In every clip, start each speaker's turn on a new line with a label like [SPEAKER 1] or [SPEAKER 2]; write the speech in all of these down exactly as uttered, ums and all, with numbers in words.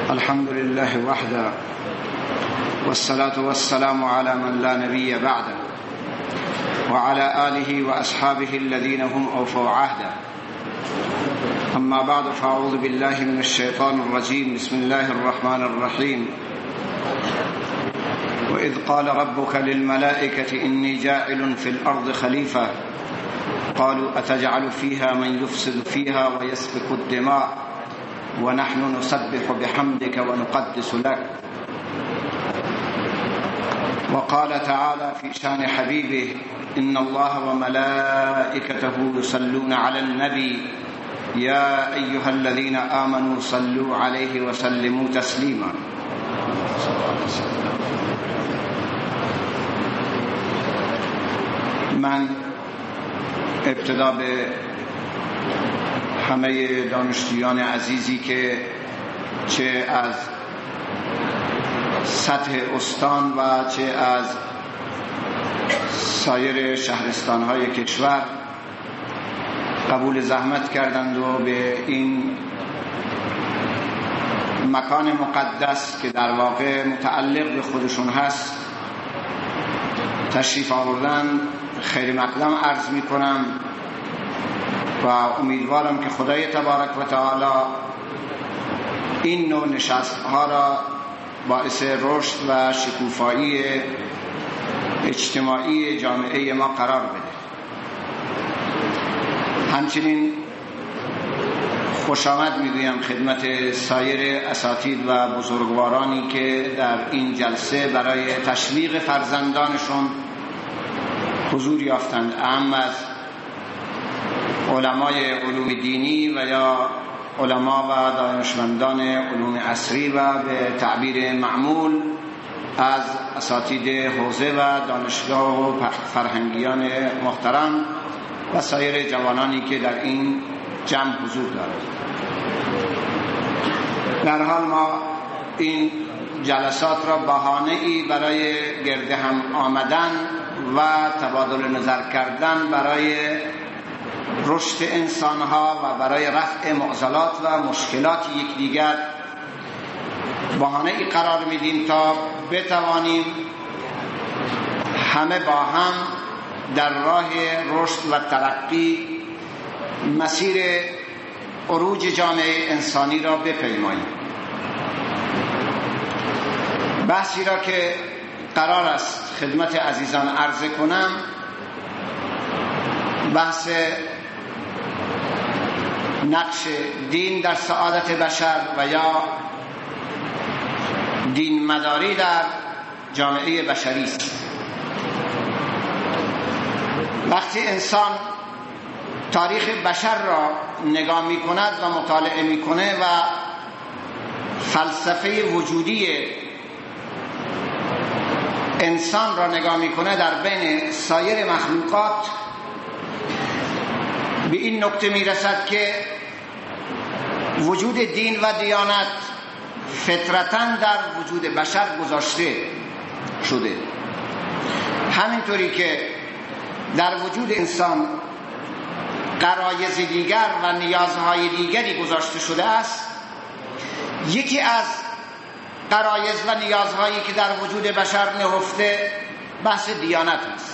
[SPEAKER 1] الحمد لله وحده والصلاة والسلام على من لا نبي بعده وعلى آله وأصحابه الذين هم أوفوا عهده. أما بعد فأعوذ بالله من الشيطان الرجيم. بسم الله الرحمن الرحيم. وإذ قال ربك للملائكة إني جاعل في الأرض خليفة قالوا أتجعل فيها من يفسد فيها ويسفك الدماء ونحن نسبح بحمدك ونقدس لك. وقال تعالى في شان حبيبه إن الله وملائكته يصلون على النبي يا أيها الذين آمنوا صلوا عليه وسلموا تسليما. من ابتدا به همه دانشجویان عزیزی که چه از سطح استان و چه از سایر شهرستان‌های کشور قبول زحمت کردند و به این مکان مقدس که در واقع متعلق به خودشون هست تشریف آوردن، خیر مقدم عرض می کنم و امیدوارم که خدای تبارک و تعالی این نوع نشست ها را باعث رشد و شکوفایی اجتماعی جامعه ما قرار بده. همچنین خوش آمد میگویم خدمت سایر اساتید و بزرگوارانی که در این جلسه برای تشویق فرزندانشون حضور یافتند، اهم از علمای علوم دینی و یا علما و دانشمندان علوم عصری و به تعبیر معمول از اساتید حوزه و دانشگاه و فرهنگیان محترم و سایر جوانانی که در این جمع حضور دارند. در حال ما این جلسات را بهانه‌ای برای گرد هم آمدن و تبادل نظر کردن برای رشد انسانها و برای رفع معضلات و مشکلات یکدیگر بهانه‌ای قرار میدیم تا بتوانیم همه با هم در راه رشد و ترقی مسیر عروج جامعه انسانی را بپیماییم. بحثی را که قرار است خدمت عزیزان عرضه کنم بحث نقش دین در سعادت بشر و یا دین مداری در جامعه بشری است. وقتی انسان تاریخ بشر را نگاه می کند و مطالعه می کنه و فلسفه وجودی انسان را نگاه می کنه در بین سایر مخلوقات به این نکته می رسد که وجود دین و دیانت فطرتاً در وجود بشر گذاشته شده. همینطوری که در وجود انسان غرایز دیگر و نیازهای دیگری گذاشته شده است، یکی از غرایز و نیازهایی که در وجود بشر نهفته بحث دیانت است.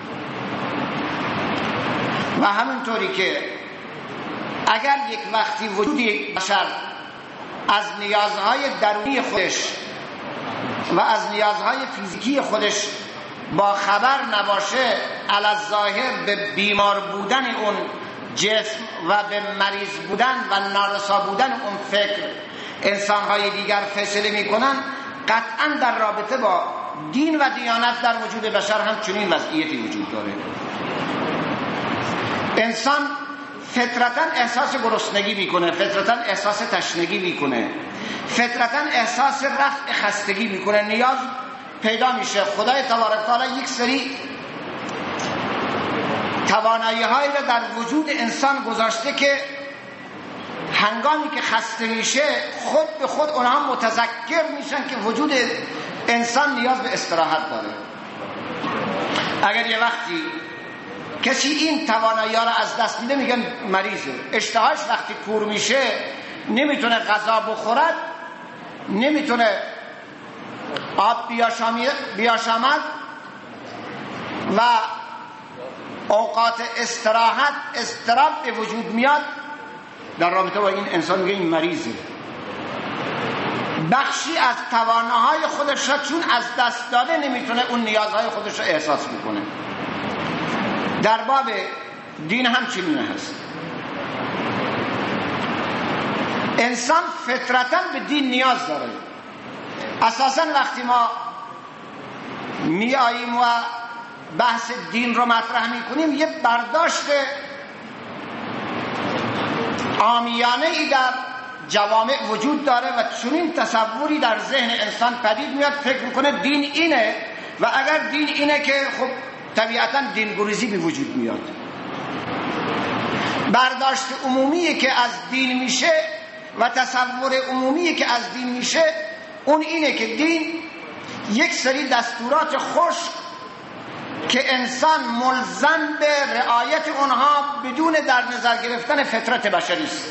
[SPEAKER 1] و همینطوری که اگر یک وقتی وجود بشر از نیازهای درونی خودش و از نیازهای فیزیکی خودش با خبر نباشه، علی الظاهر به بیمار بودن اون جسم و به مریض بودن و نارسا بودن اون فکر انسانهای دیگر فیصله میکنن، قطعا در رابطه با دین و دیانت در وجود بشر هم چنین وضعیتی وجود داره. انسان فطرتاً احساس گرسنگی میکنه، فطرتاً احساس تشنگی میکنه، فطرتاً احساس رفع خستگی میکنه، نیاز پیدا میشه. خدای تبارک تعالی یک سری توانایی هایی را در وجود انسان گذاشته که هنگامی که خسته میشه خود به خود اونها متذکر میشن که وجود انسان نیاز به استراحت داره. اگر یه وقتی کسی این توانایی ها را از دست میده میگن مریضه، اشتهاش وقتی کور میشه نمیتونه غذا بخورد، نمیتونه آب بیاشامد و اوقات استراحت اضطراب به وجود میاد، در رابطه با این انسان میگه این مریضه. بخشی از تواناهای خودش را چون از دست داده نمیتونه اون نیازهای خودش را احساس میکنه. در باب دین هم چنین هست. انسان فطرتاً به دین نیاز داره. اساساً وقتی ما می آییم و بحث دین رو مطرح می کنیم یه برداشت عامیانه ای در جوامع وجود داره و چنین تصوری در ذهن انسان پدید میاد، فکر میکنه دین اینه و اگر دین اینه که خب طبیعتاً دینگریزی به وجود میاد. برداشت عمومی که از دین میشه و تصور عمومی که از دین میشه اون اینه که دین یک سری دستورات خشک که انسان ملزم به رعایت اونها بدون در نظر گرفتن فطرت بشری است.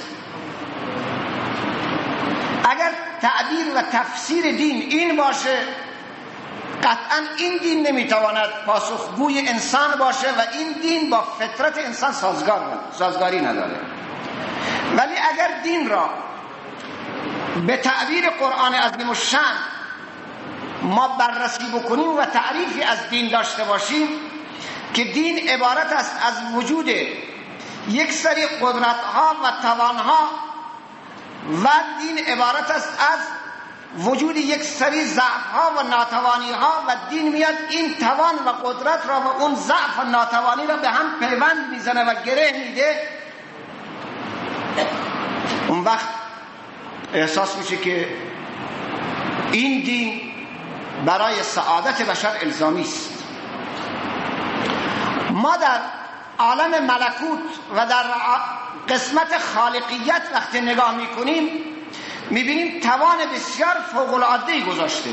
[SPEAKER 1] اگر تعبیر و تفسیر دین این باشه، قطعا این دین نمیتواند پاسخگوی انسان باشه و این دین با فطرت انسان سازگار سازگاری نداره. ولی اگر دین را به تعبیر قرآن عظیم الشأن ما بررسی بکنیم و تعریفی از دین داشته باشیم که دین عبارت است از وجود یک سری قدرت‌ها و توان‌ها و دین عبارت است از وجود یک سری ضعف‌ها و ناتوانی‌ها و دین میاد این توان و قدرت را و اون ضعف و ناتوانی را به هم پیوند میزنه و گره میده. اون وقت احساس میشه که این دین برای سعادت بشر الزامی است. ما در عالم ملکوت و در قسمت خالقیت وقتی نگاه میکنیم میبینیم توان بسیار فوق‌العاده‌ای گذاشته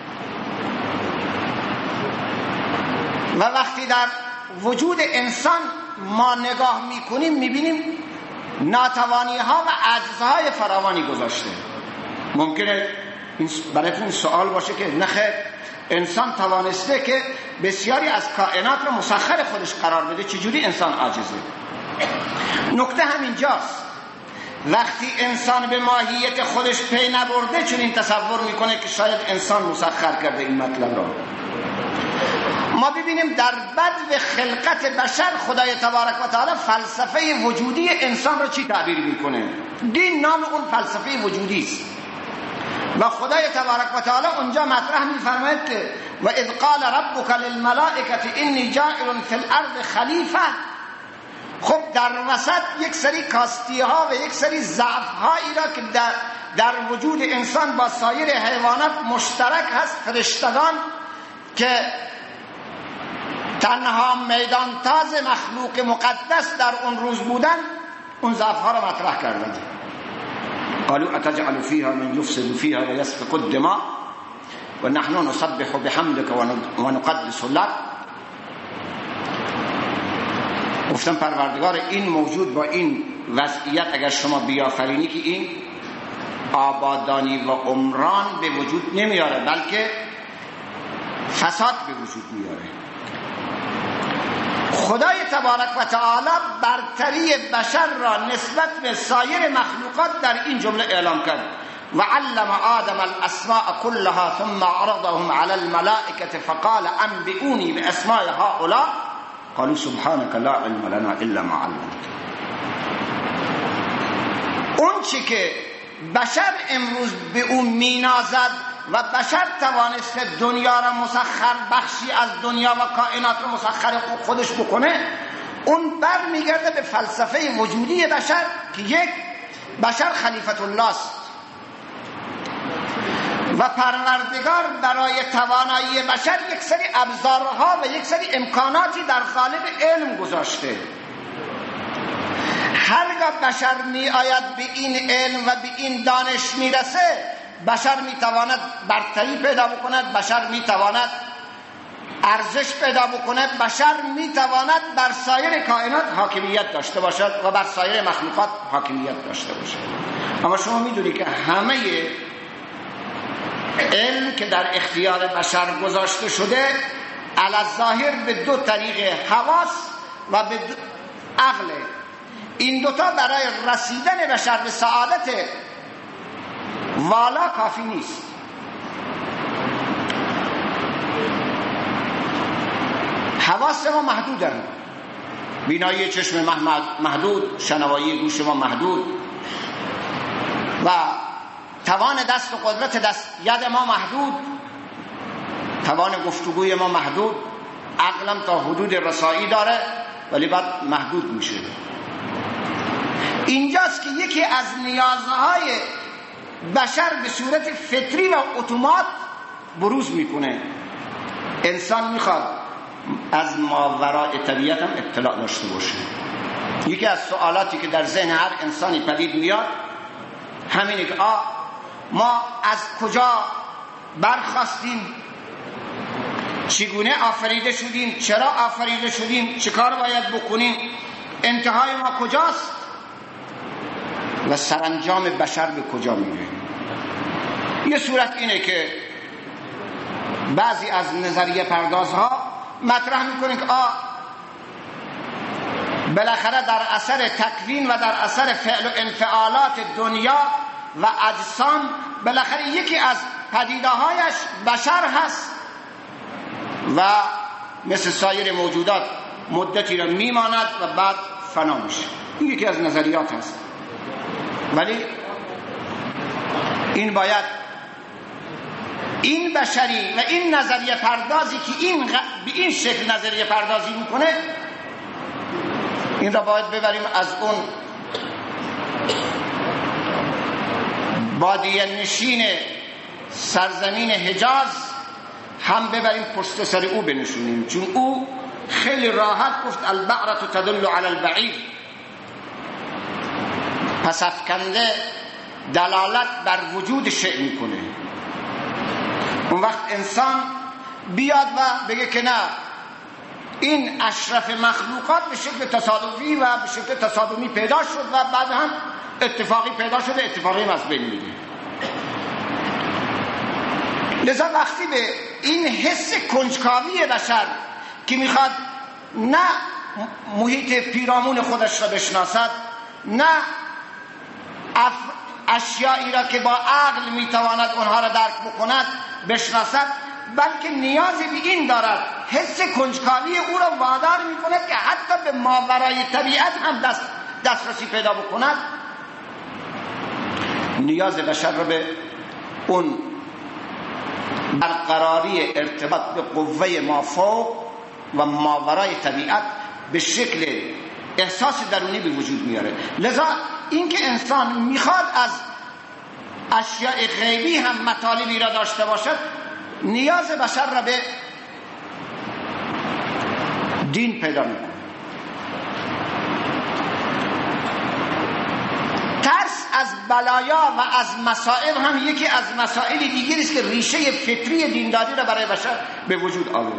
[SPEAKER 1] و وقتی در وجود انسان ما نگاه میکنیم میبینیم ناتوانی ها و عجزهای فراوانی گذاشته. ممکنه براتون سوال باشه که نخیر انسان توانسته که بسیاری از کائنات رو مسخر خودش قرار بده، چجوری انسان عاجزه؟ نکته همینجاست. وقتی انسان به ماهیت خودش پی نبرده چون این تصور میکنه که شاید انسان مسخر کرده این مطلب رو. ما ببینیم در بدو خلقت بشر خدای تبارک و تعالی فلسفه وجودی انسان رو چی تعبیر میکنه؟ دین نام اون فلسفه وجودی است و خدای تبارک و تعالی اونجا مطرح میفرماید که و اذ قال ربک للملائکه انی جاعل فی الارض خلیفه. خب در وسط یک سری کاستی ها و یک سری ضعف هایی را که در, در وجود انسان با سایر حیوانات مشترک هست، فرشتگان که تنها میدان تاز مخلوق مقدس در اون روز بودن، اون ضعف ها را مطرح کردند. قالوا اتجعل فيها من يفسد فيها ويسفك الدماء ونحن نسبح بحمدك ونقدس لك. گفتم پروردگار این موجود با این وضعیت اگر شما بیافرینی که این آبادانی و عمران به وجود نمیاره بلکه فساد به وجود میاره. خدای تبارک و تعالی برتری بشر را نسبت به سایر مخلوقات در این جمله اعلام کرد و علم آدم الاسماء كلها ثم عرضهم على الملائكه فقال انبئوني باسماء هؤلاء قالوا سبحانك لا علم لنا الا ما علمتنا. اون چی که بشر امروز به اون مینازد و بشر توانسته دنیا را مسخر، بخشی از دنیا و کائنات را مسخر خودش بکنه، اون بر میگرده به فلسفه وجودی بشر که یک بشر خلیفت الله است و پروردگار برای توانایی بشر یک سری ابزارها و یک سری امکاناتی در قالب علم گذاشته. هرگاه بشر می آید به این علم و به این دانش میرسه، بشر میتواند برتری پیدا بکند، بشر میتواند ارزش پیدا بکند، بشر میتواند بر سایر کائنات حاکمیت داشته باشد و بر سایر مخلوقات حاکمیت داشته باشد. اما شما میدونی که همه علم که در اختیار بشر گذاشته شده علی الظاهر به دو طریق، حواس و به عقل. این دوتا برای رسیدن بشر به سعادت والا کافی نیست. حواس ما محدودن، بینایی چشم محدود، شنوایی گوش ما محدود و توان دست و قدرت دست ید ما محدود، توان گفتگوی ما محدود، عقلم تا حدود رسایی داره ولی بعد محدود میشه. اینجاست که یکی از نیازهای بشر به صورت فطری و اتومات بروز میکنه. انسان میخواد از ماوراء طبیعت هم اطلاع داشته باشه. یکی از سوالاتی که در ذهن هر انسانی پدید میاد همینه که آ ما از کجا برخاستیم، چگونه آفریده شدیم، چرا آفریده شدیم، چه کار باید بکنیم، انتهای ما کجاست و سرانجام بشر به کجا میره. یه صورت اینه که بعضی از نظریه پردازها مطرح میکنه که آ بالاخره در اثر تکوین و در اثر فعل و انفعالات دنیا و اجسام بالاخره یکی از پدیده‌هایش بشر هست و مثل سایر موجودات مدتی را میماند و بعد فنا میشه. این یکی از نظریات هست، ولی این باید این بشری و این نظریه پردازی که این غ... به این شکل نظریه پردازی میکنه، این را باید ببریم از اون بادیه نشین سرزمین حجاز هم ببریم پشت سر او بنشونیم، چون او خیلی راحت گفت البعرة تدل علی البعیر، پس افکنده دلالت بر وجود شیء میکنه. اون وقت انسان بیاد و بگه که نه، این اشرف مخلوقات به شکل تصادفی و به شکل تصادمی پیدا شد و بعد هم اتفاقی پیدا شده، اتفاقی هم از بین میره. لذا وقتی به این حس کنجکاوی بشر که میخواد نه محیط پیرامون خودش را بشناسد، نه اشیایی را که با عقل میتواند اونها را درک بکند بشناسد، بلکه نیازی به این دارد، حس کنجکاوی او را وادار میکند که حتی به ماورای طبیعت هم دست دسترسی پیدا بکند. نیاز بشر را به اون برقراری ارتباط به قوه مافوق و ماورای طبیعت به شکل احساس درونی به وجود میاره. لذا اینکه انسان میخواد از اشیاء غیبی هم مطالبی را داشته باشد، نیاز بشر را به دین پیدا میکنه. ترس از بلایا و از مصائب هم یکی از مسائل دیگری است که ریشه فطری دینداری را برای بشر به وجود آورده.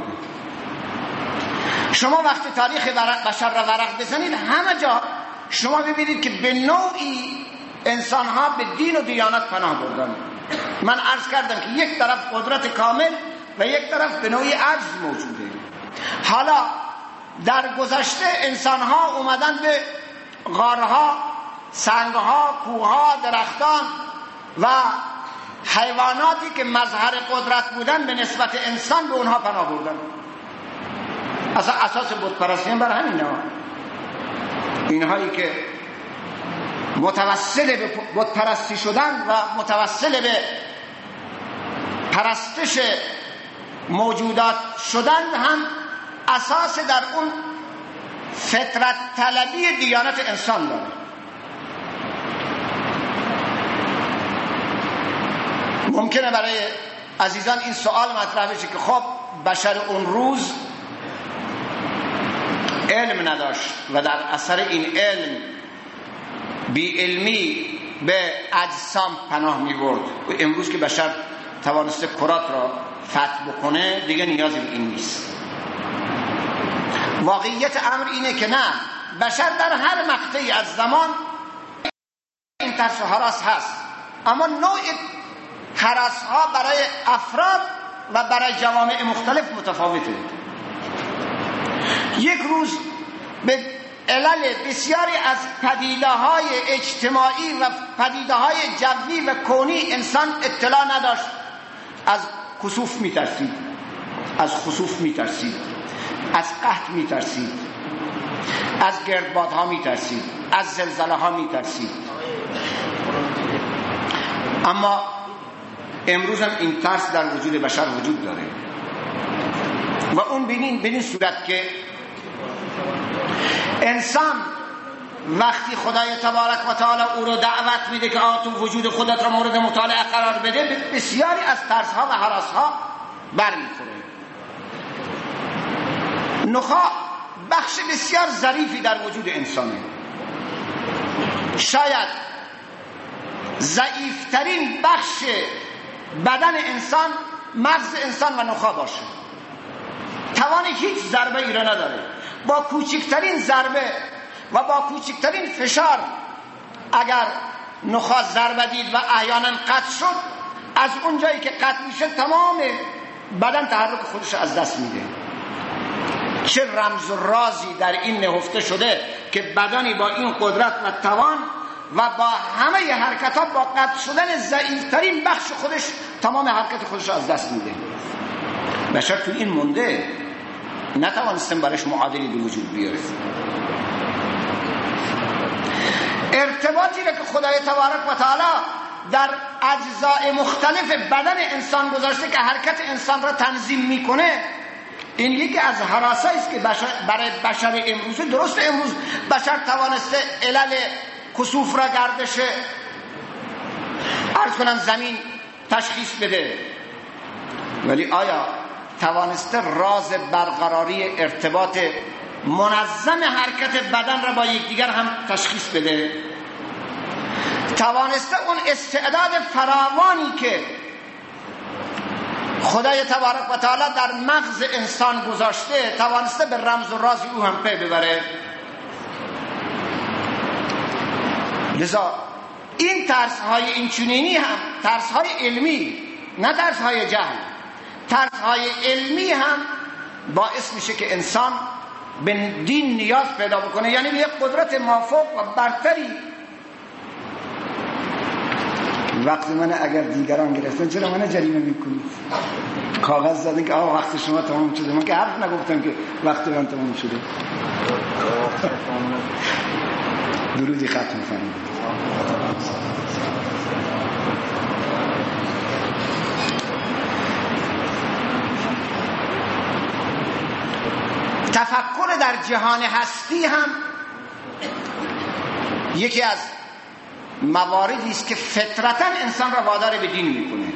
[SPEAKER 1] شما وقتی تاریخ بشر را ورق بزنید، همه جا شما ببینید که به نوعی انسانها به دین و دیانت پناه بردن. من عرض کردم که یک طرف قدرت کامل و یک طرف به نوعی عجز موجوده. حالا در گذشته انسانها اومدن به غارها، سنگها، کوهها، درختان و حیواناتی که مظهر قدرت بودن به نسبت انسان به اونها پناه بردن. اصلا اساس بتپرستی هم بر همین ها. اینهایی که متوسل به بتپرستی شدن و متوسل به پرستش موجودات شدن هم اساس در اون فطرت طلبی دیانت انسان داره. ممکنه برای عزیزان این سوال مطرح بشه که خب بشر اون روز علم نداشت و در اثر این علم بی علمی به اجسام پناه می برد و امروز که بشر توانسته کرات را فتح بکنه دیگه نیازی به این نیست. واقعیت امر اینه که نه، بشر در هر مقطعی از زمان این ترس و هراس هست، اما نوع هرس‌ها برای افراد و برای جوامع مختلف متفاوته. یک روز به علل بسیاری از پدیده‌های اجتماعی و پدیده‌های جوی و کونی انسان اطلاع نداشت. از کسوف می‌ترسید، از خسوف می‌ترسید، از قحط می‌ترسید، از گردبادها می‌ترسید، از زلزله‌ها می‌ترسید. اما امروز هم این ترس در وجود بشر وجود داره و اون ببین ببین صورت که انسان وقتی خدای تبارک و تعالی او رو دعوت میده که آ تو وجود خودت را مورد مطالعه قرار بده، بسیاری از ترس‌ها و هراس‌ها برمیخوره. نخاع بخش بسیار ظریفی در وجود انسانه. شاید ضعیفترین بخش بدن انسان مغز انسان و نخاع باشه. توان هیچ ضربه ای را نداره. با کوچکترین ضربه و با کوچکترین فشار اگر نخاع ضربه دید و احیانا قطع شد، از اون جایی که قطع میشه تمام بدن تحرک خودش از دست میده. چه رمز و رازی در این نهفته شده که بدنی با این قدرت و توان و با همه حرکتات با قطع شدن ضعیفترین بخش خودش تمام حرکت خودش از دست میده. بشر تو این مونده نتوانستم برش معادلی به وجود بیاره. ارتباطی را که خدای تبارک و تعالی در اجزای مختلف بدن انسان گذاشته که حرکت انسان را تنظیم میکنه، این یکی از هراسایی است که بشر برای بشر امروز، درست امروز بشر توانسته علل کسوف را، گردش عرض کنم زمین تشخیص بده، ولی آیا توانسته راز برقراری ارتباط منظم حرکت بدن را با یکدیگر هم تشخیص بده؟ توانسته اون استعداد فراوانی که خدای تبارک و تعالی در مغز انسان گذاشته، توانسته به رمز و راز او هم پی ببره؟ لذا این ترس های اینچنینی هم ترس های علمی، نه ترس های جهل، ترس های علمی هم باعث میشه که انسان به دین نیاز پیدا بکنه، یعنی به یک قدرت مافوق و برتری. وقت من اگر دیگران گرفتن چرا من جریمه میکنید؟ کاغذ زدن که آقا وقت شما تمام شده. من که حرف نگفتم که وقت من تمام شده. درودی ختم می‌کنم. تفکر در جهان هستی هم یکی از مواردی است که فطرتاً انسان را وادار به دین میکنه.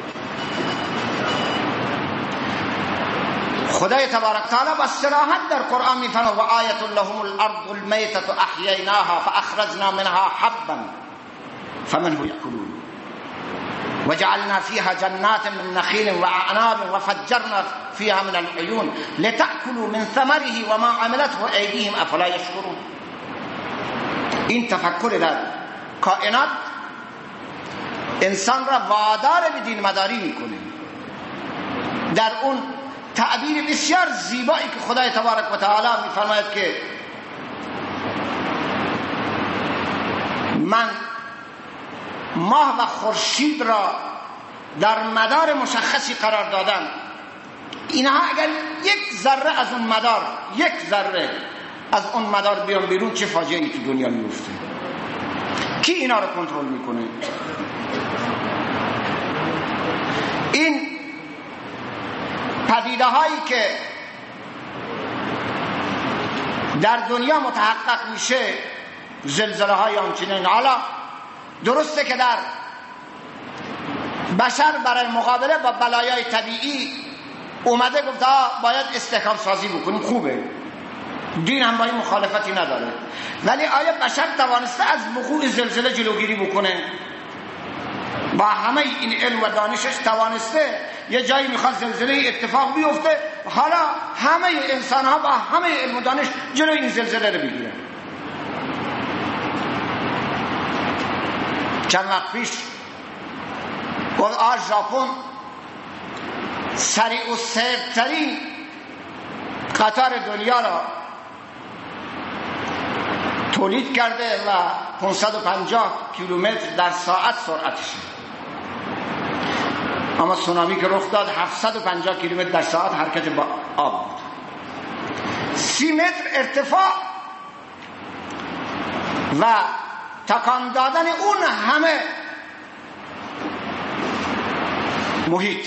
[SPEAKER 1] خدای تبارک تعالی با صراحت در قرآن میفرماید و آیت لهم الارض المیتة احییناها فاخرجنا منها حبا فمنه یأکلون وجعلنا فيها جنات من نخيل وأعناب وفجرنا فيها من العيون لتأكلوا من ثمره وما عملته أيديهم أفلا يشكرون. این تفکر در کائنات انسان را وادار به دین مداری میکنه. در اون تعبیر بسیار زیبایی که خدای تبارک و تعالی میفرماید که من ماه و خورشید را در مدار مشخصی قرار دادم، اینها اگر یک ذره از اون مدار یک ذره از اون مدار بیان بیرون چه فاجعه‌ای تو دنیا میفته؟ کی اینا رو کنترل میکنه؟ این پدیده هایی که در دنیا متحقق میشه، زلزله های آنچنین، حالا درسته که در بشر برای مقابله با بلایای طبیعی اومده گفته باید استحکام سازی بکنیم، خوبه، دین هم با این مخالفتی نداره، ولی آیا بشر توانسته از وقوع زلزله جلوگیری بکنه؟ با همه این علم و دانشش توانسته یه جایی میخواد زلزله اتفاق بیفته، حالا همه انسان ها با همه علم و دانش جلوی این زلزله رو بگیرن؟ چند وقت پیش گفت آ ژاپن سریع و سیرترین قطار دنیا را تولید کرده و پانصد و پنجاه کیلومتر در ساعت سرعتش، اما سونامی که رخ داد هفتصد و پنجاه کیلومتر در ساعت حرکت با آب بود. سی متر ارتفاع و تکان دادن اون همه محیط.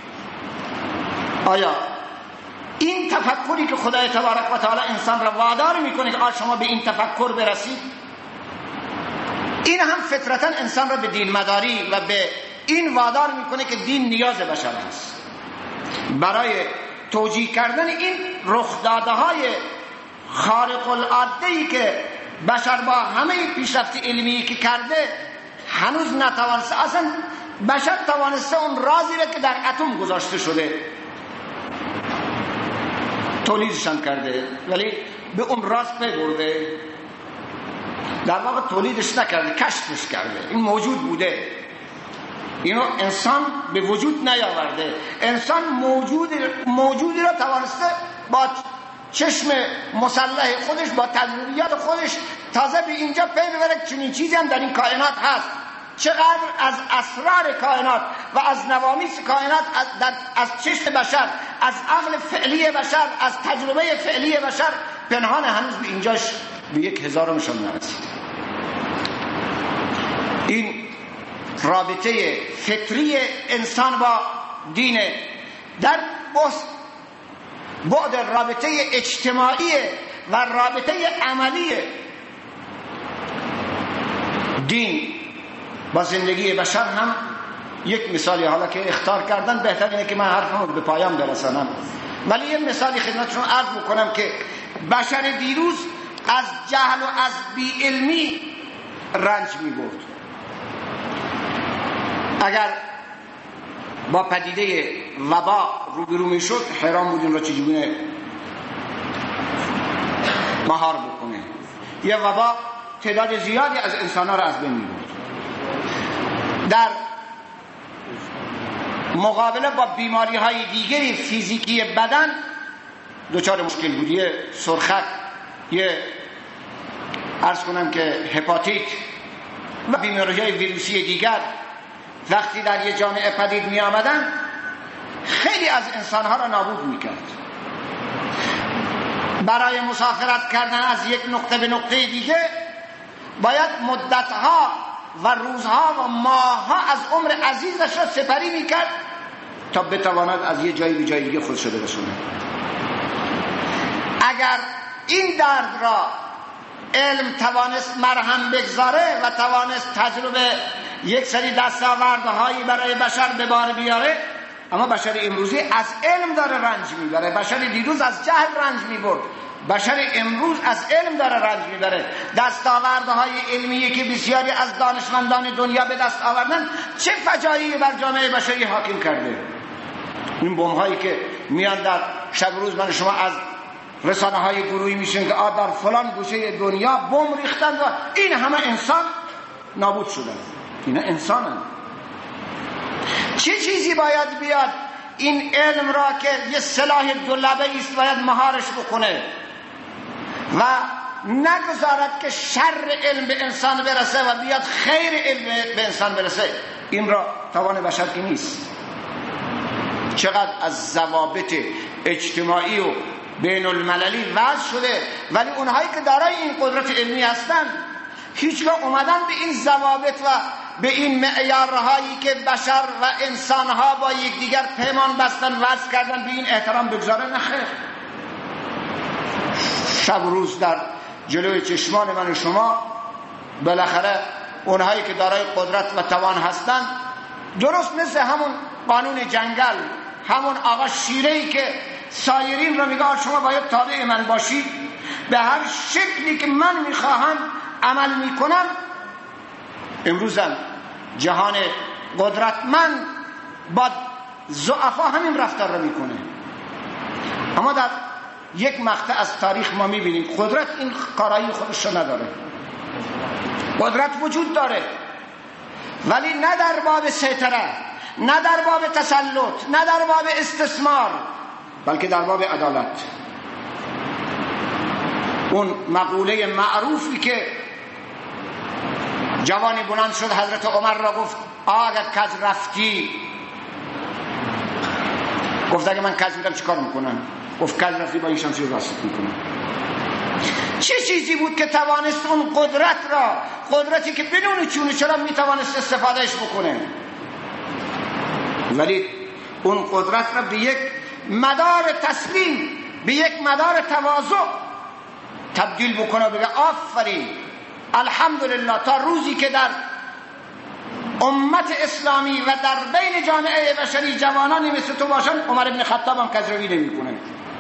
[SPEAKER 1] آیا این تفکری که خدای تبارک و تعالی انسان را وادار میکنه که شما به این تفکر برسید، این هم فطرتا انسان را به دین مداری و به این وادار میکنه که دین نیاز بشر هست. برای توجیه کردن این رخدادهای خارق العاده‌ای که بشر با همه پیشرفت علمی که کرده هنوز نتوانسته، اصلا بشر توانسته اون رازی را که در اتم گذاشته شده تولیدشان کرده، ولی به اون راز پی برده، در واقع تولیدش نکرده، کشفش کرده. این موجود بوده، اینو انسان به وجود نیاورده. انسان موجود موجودی را توانسته با چشم مسلح خودش، با تجربیات خودش تازه به اینجا پی ببره چنین چیزی هم در این کائنات هست. چقدر از اسرار کائنات و از نوامیس کائنات از, در از چشم بشر، از عقل فعلی بشر، از تجربه فعلی بشر پنهان، هنوز به اینجاش به یک هزارمشون نرسید. این رابطه فطری انسان با دین در بعد رابطه اجتماعی و رابطه عملی دین با زندگی بشر هم یک مثالی، حالا که اختار کردن بهتر اینه که من حرفمو به پایان برسانم، ولی یه مثالی خدمتشون عرض میکنم که بشر دیروز از جهل و از بی علمی رنج میبرد. اگر با پدیده وبا روبرو میشد حیران بود این را چجوری مهار بکنه. یه وبا تعداد زیادی از انسان‌ها را از بین میبرد. در مقابله با بیماری های دیگری فیزیکی بدن دچار مشکل بود. یه سرخک، یه عرض کنم که هپاتیت و بیماری های ویروسی دیگر وقتی در یه جامعه پدید می آمدن خیلی از انسانها را نابود می کرد. برای مسافرت کردن از یک نقطه به نقطه دیگه باید مدتها و روزها و ماهها از عمر عزیزش را سپری می کرد تا بتواند از یه جایی به جای دیگه خودش رو برسونه. اگر این درد را علم توانست مرهم بگذاره و توانست تجربه یک سری دستاوردهایی برای بشر به بار بیاره، اما بشر امروزی از علم داره رنج میبره. بشر دیروز از جهل رنج میبرد، بشر امروز از علم داره رنج میبره. دستاوردهای علمیه که بسیاری از دانشمندان دنیا به دست آوردن چه فجایعی بر جامعه بشری حاکم کرده. این بمب هایی که میان در شب روز من شما از رسانه های گروهی میشن که آ در فلان گوشه دنیا بمب ریختن و این همه انسان نابود شدن. اینا انسانن. چه چیزی باید بیاد این علم را که یه سلاح دولبه است باید مهارش بکنه و نگذارد که شر علم به انسان برسه و بیاد خیر علم به انسان برسه. این را توان بشر که نیست. چقدر از ضوابط اجتماعی و بین المللی وضع شده، ولی اونهایی که دارای این قدرت علمی هستن هیچگاه اومدن به این ضوابط و به این معیارهایی که بشر و انسانها با یکدیگر پیمان بستن وضع کردن به این احترام بگذارن. نخیر. شب روز در جلوی چشمان من و شما بالاخره اونهایی که دارای قدرت و توان هستن، درست مثل همون قانون جنگل، همون آقا شیره‌ای که سایرین رو میگه شما باید تابع من باشید، به هر شکلی که من میخواهم عمل میکنم. امروزم جهان قدرتمند با ضعفا همین رفتار رو میکنه. اما در یک مقطع از تاریخ ما میبینیم قدرت این کارایی خودش رو نداره. قدرت وجود داره ولی نه در باب سیطره، نه در باب تسلط، نه در باب استثمار، بلکه در باب عدالت. اون مقوله معروفی که جوانی بلند شد حضرت عمر را گفت اگر کج رفتی، گفت اگه من کج میرم چیکار میکنم؟ گفت کج رفتی با این شمشیر راست میکنم. چه چیزی بود که توانست اون قدرت را، قدرتی که بدون چونه چرا میتوانست استفادهش بکنه، ولی اون قدرت را به یک مدار تسلیم، به یک مدار تواضع تبدیل بکنه و بگه آفرین الحمدلله، تا روزی که در امت اسلامی و در بین جامعه بشری جوانانی مثل تو باشن، عمر ابن خطاب هم کجروی نمی کنه.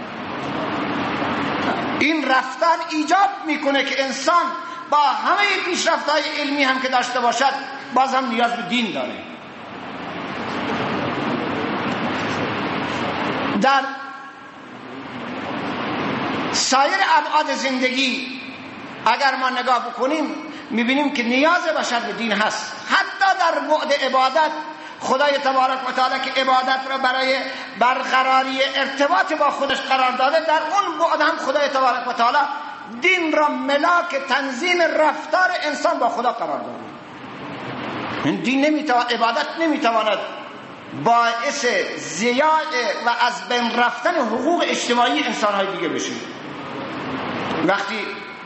[SPEAKER 1] این رفتار ایجاب میکنه که انسان با همه پیشرفت‌های علمی هم که داشته باشد باز هم نیاز به دین داره. در سایر ابعاد زندگی اگر ما نگاه بکنیم میبینیم که نیاز بشر به دین هست. حتی در بعد عبادت خدای تبارک و تعالی که عبادت را برای برقراری ارتباط با خودش قرار داده، در اون بعد هم خدای تبارک و تعالی دین را ملاک تنظیم رفتار انسان با خدا قرار داده. این دین نمیتواند، عبادت نمیتواند باعث ضیاع و از بین رفتن حقوق اجتماعی انسان‌های دیگه بشه. وقتی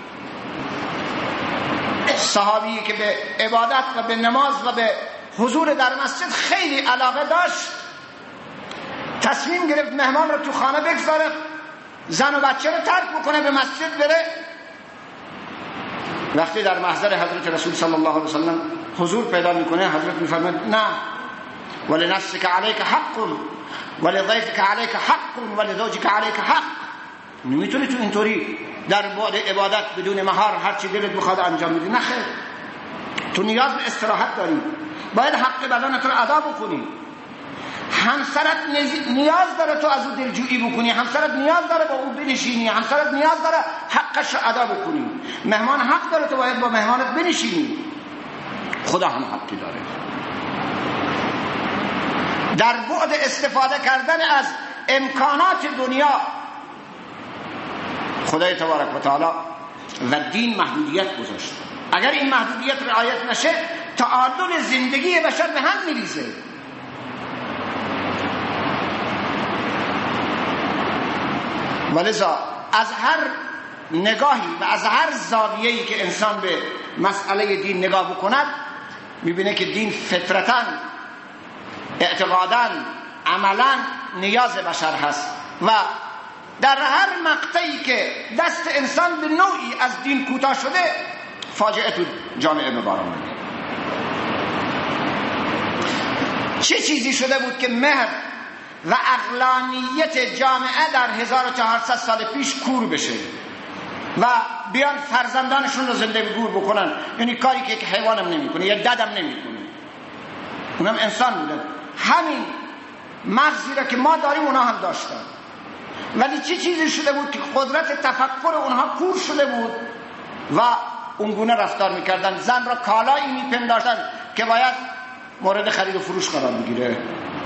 [SPEAKER 1] صحابی که به عبادت و به نماز و به حضور در مسجد خیلی علاقه داشت، تصمیم گرفت مهمان رو تو خانه بگذاره، زن و بچه رو ترک بکنه، به مسجد بره. وقتی در محضر حضرت رسول صلی الله علیه وسلم حضور پیدا میکنه، حضرت میفرماید نه، ولنفسك عليك حق ولضيفك عليك حق ولزوجك عليك حق. نمیتونی تو اینطوری در بعد عبادت بدون مهار هر چی دلت بخواد انجام بدی. نه خیر، تو نیاز به استراحت داری، باید حق بدنت رو ادا بکنی. همسرت نیاز داره تو از او دلجویی بکنی، همسرت نیاز داره با او بنشینی، همسرت نیاز داره حقش رو ادا بکنی. مهمان حق داره، تو باید با مهمانت بنشینی. خدا هم حقی داره. در بعد استفاده کردن از امکانات دنیا خدای تبارک و تعالی و دین محدودیت گذاشت. اگر این محدودیت رعایت نشه، تعادل زندگی بشر به هم میریزه. ولذا از هر نگاهی و از هر زاویه‌ای که انسان به مسئله دین نگاه بکند، میبینه که دین فطرتاً، اعتقاداً، عملاً نیاز بشر هست و در هر مقطعی که دست انسان به نوعی از دین کوتاه شده، فاجعه تو جامعه به بار آمده. چه چیزی شده بود که مهر و عقلانیت جامعه در هزار و چهارصد سال پیش کور بشه و بیان فرزندانشون رو زنده به گور بکنن؟ یعنی کاری که حیوانم نمیکنه یا ددم نمیکنه، اونم انسان بودن. همین مغزی را که ما داریم اونها هم داشتن. ولی چه چیزی شده بود که قدرت تفکر اونها کور شده بود و اونگونه رفتار میکردن. زن را کالایی میپنداشتن که باید مورد خرید و فروش قرار بگیره،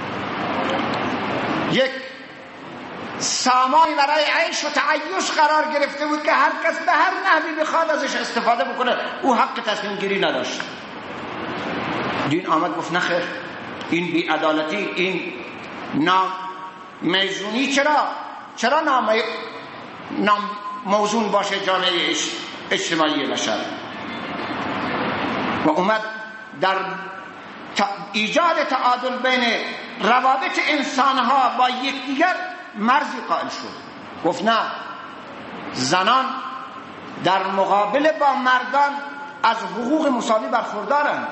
[SPEAKER 1] یک سامانی برای عیش و تعیش قرار گرفته بود که هر کس به هر نحوی بخواد ازش استفاده بکنه، او حق تصمیم گیری نداشت. دین آمد گفت نخیر، این بی‌عدالتی، این نام میزونی چرا چرا نام نام موزون باشه جامعه اجتماعی بشر. و اومد در ایجاد تعادل بین روابط انسانها با یکدیگر مرزی قائل شد. گفت نه، زنان در مقابل با مردان از حقوق مساوی برخوردارند.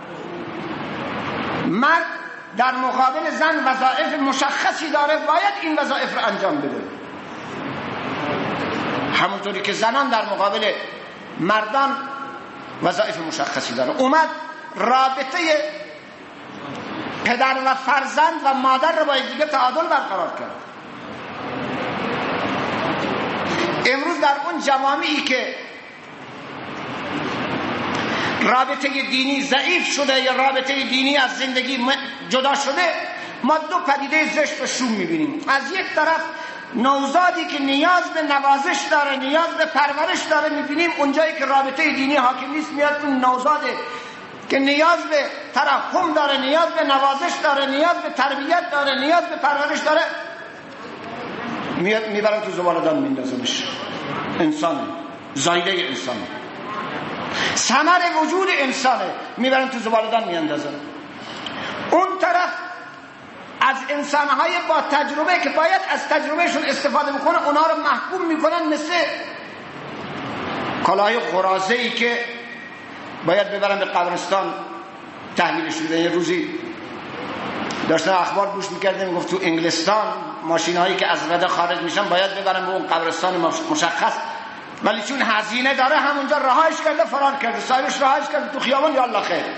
[SPEAKER 1] مرد در مقابل زن وظایف مشخصی داره، باید این وظایف رو انجام بده. همونطوری که زنان در مقابل مردان وظایف مشخصی داره. اومد رابطه پدر و فرزند و مادر رو با یکدیگه تعادل برقرار کرد. امروز در اون جوامعی که رابطه دینی ضعیف شده یا رابطه دینی از زندگی جدا شده، ما دو پدیده زشت و شوم میبینیم. از یک طرف نوزادی که نیاز به نوازش داره، نیاز به پرورش داره، میبینیم اونجایی که رابطه دینی حاکم نیست، میاد اون نوزاد که نیاز به ترحم داره، نیاز به نوازش داره، نیاز به تربیت داره، نیاز به پرورش داره، میاد میبرن تو زبالدان میندازنش. انسانه، زایده انسانه، ثمر وجود انسانه، میبرن تو زبالدان میاندازن. اون طرف از انسانهای با تجربه که باید از تجربهشون استفاده بکنه، اونا رو محکوم میکنن مثل کالای قراضه‌ای که باید ببرن به قبرستان تحویلش بدن. یه روزی داشتن اخبار گوش میکردیم، گفت تو انگلستان ماشین هایی که از رده خارج میشن باید ببرن به اون قبرستان مشخص، ولی چون هزینه داره همونجا رهایش کرده، فرار کرده، صاحبش رهایش کرده تو خیابان، یا الله خیر.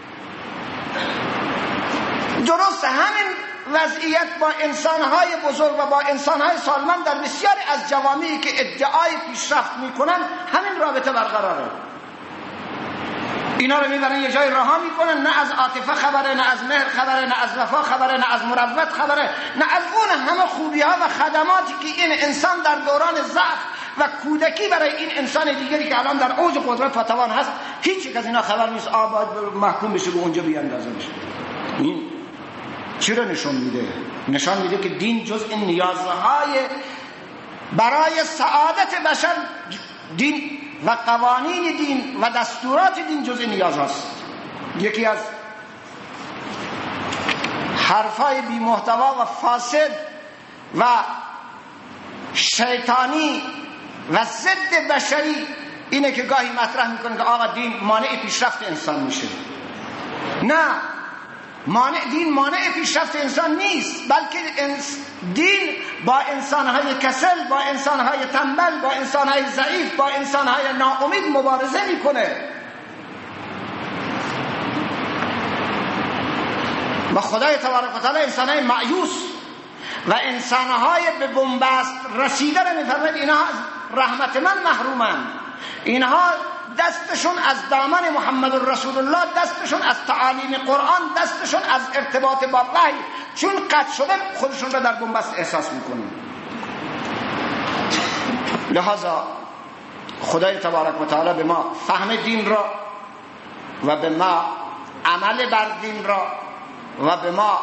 [SPEAKER 1] درست همین وضعیت با انسانهای بزرگ و با انسانهای سالمند در بسیاری از جوامعی که ادعای پیشرفت میکنن همین رابطه برقراره. اینا رو میبرن یه جای رها میکنن، نه از عاطفه خبره، نه از مهر خبره، نه از وفا خبره، نه از مروت خبره، نه از اون همه خوبی ها و خدماتی که این انسان در دوران ضعف و کودکی برای این انسان دیگری که الان در اوج قدرت و توان هست، هیچ یک از اینا خبر نیست. آباد محکوم بشه به اونجا بیاندازنش. این چی رو نشون میده؟ نشان میده که دین جز این نیازهای برای سعادت بشر، دین و قوانین دین و دستورات دین جز این نیاز هست. یکی از حرفای بی محتوا و فاسد و شیطانی و ضد بشری اینه که گاهی مطرح میکنه که آقا دین مانع پیشرفت انسان میشه. نه، مانع دین مانع پیشرفت انسان نیست، بلکه دین با انسانهای کسل، با انسانهای تنبل، با انسانهای ضعیف، با انسانهای ناامید مبارزه میکنه. و خدای تبارک و تعالی انسانهای مایوس و انسانهای به بنبست رسیده رو میفرماید اینها از رحمت من محرومند، اینها دستشون از دامن محمد رسول الله، دستشون از تعالیم قرآن، دستشون از ارتباط با وحی چون قطع شده خودشون رو در بنبست احساس میکنن. لذا خدای تبارک و تعالی به ما فهم دین را و به ما عمل بر دین را و به ما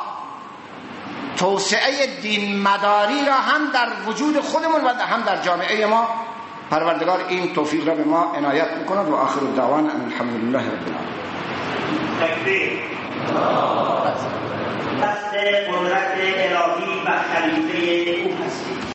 [SPEAKER 1] توسعه دین مداری را هم در وجود خودمون و هم در جامعه ما پروردگار این توفیق را به ما عنایت میکند. و آخر الدعوانا ان الحمدلله رب العالمین.
[SPEAKER 2] تکبیر. دست قدرت الهی و خلیفه او هستید.